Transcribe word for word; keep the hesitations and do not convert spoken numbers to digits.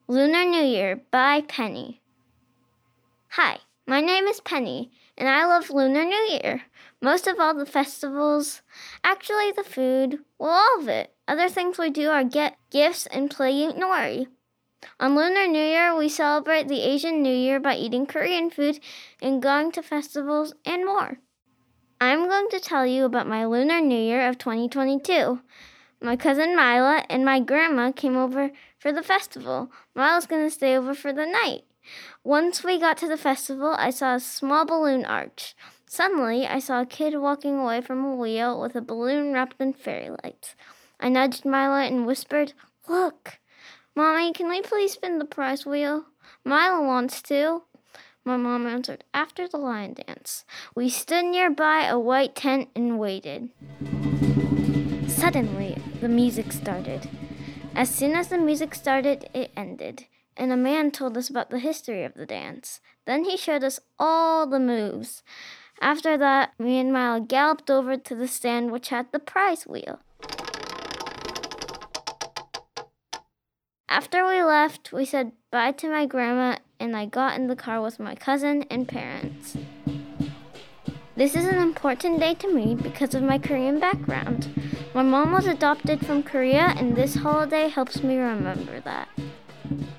Lunar New Year by Penny. Hi, my name is Penny, and I love Lunar New Year. Most of all the festivals, actually the food, well, all of it. Other things we do are get gifts and play Nori. On Lunar New Year, we celebrate the Asian New Year by eating Korean food and going to festivals and more. I'm going to tell you about my Lunar New Year of twenty twenty-two. My cousin Mila and my grandma came over for the festival. Mila's going to stay over for the night. Once we got to the festival, I saw a small balloon arch. Suddenly, I saw a kid walking away from a wheel with a balloon wrapped in fairy lights. I nudged Mila and whispered, "Look, Mommy, can we please spin the prize wheel? Mila wants to." My mom answered, "After the lion dance." We stood nearby a white tent and waited. Suddenly, the music started. As soon as the music started, it ended, and a man told us about the history of the dance. Then he showed us all the moves. After that, me and Mila galloped over to the stand which had the prize wheel. After we left, we said bye to my grandma, and I got in the car with my cousin and parents. This is an important day to me because of my Korean background. My mom was adopted from Korea, and this holiday helps me remember that.